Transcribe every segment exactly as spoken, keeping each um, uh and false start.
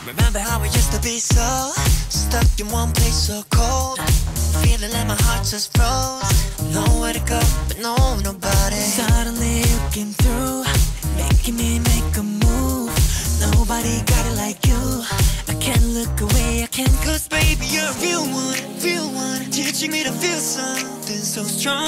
Remember how we used to be so stuck in one place so cold, feeling like my heart just froze. Nowhere to go, but no nobody. Suddenly you came through, making me make a move. Nobody got it like you. I can't look away, I can't. Cause baby you're a real one, real one, teaching me to feel something so strong.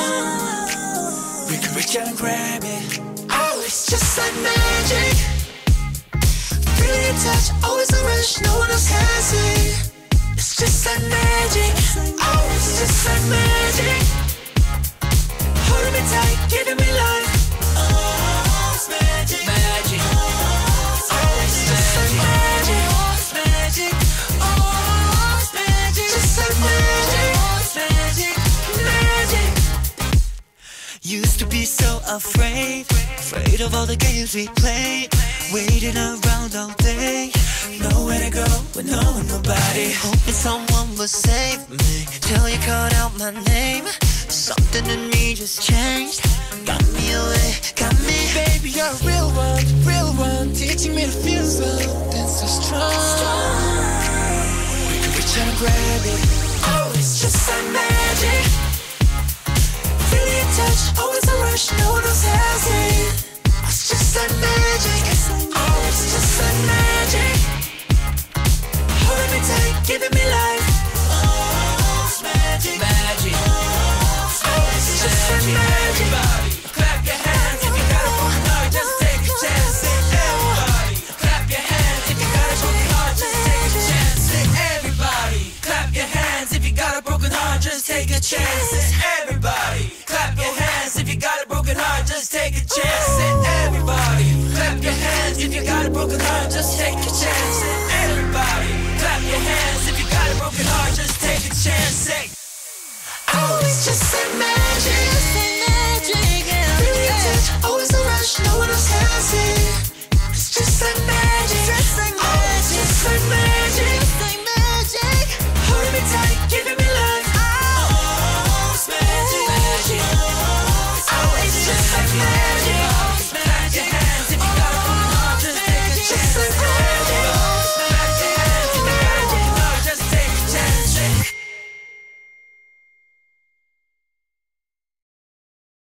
We can reach out and grab it. Oh, it's just like magic. Feel your touch, always a rush, no one else has it. It's just like magic. Oh, it's just like magic. Holding me tight, giving me life. Oh, it's magic, magic. Oh, it's just like magic. Oh, it's magic. Oh, it's magic. Just like magic. Oh, it's magic, magic. Used to be so afraid, afraid of all the games we played, waiting around all day, nowhere to go with no one, nobody. Hoping someone will save me till you called out my name. Something in me just changed, got me away, got me. Baby, you're a real one, real one, teaching me to feel something so strong. We can reach out and grab it. Oh, it's just like magic. Feel your touch, always a rush, no one else has it. It's just like magic. Oh, it's just like magic. Holding me tight, giving me life. Oh, it's magic, magic. Oh, it's just like magic. Everybody, clap your hands if you got a broken heart, just take a chance. Everybody, clap your hands if you got a broken heart, just take a chance. Everybody, clap your hands if you got a broken heart, just take a chance. Everybody, clap your hands if you got a broken heart, just take a chance. Everybody, clap your hands if you got a broken heart, just take a chance. Everybody, clap your hands if you got a broken heart, just take a chance. Oh, it's just like magic.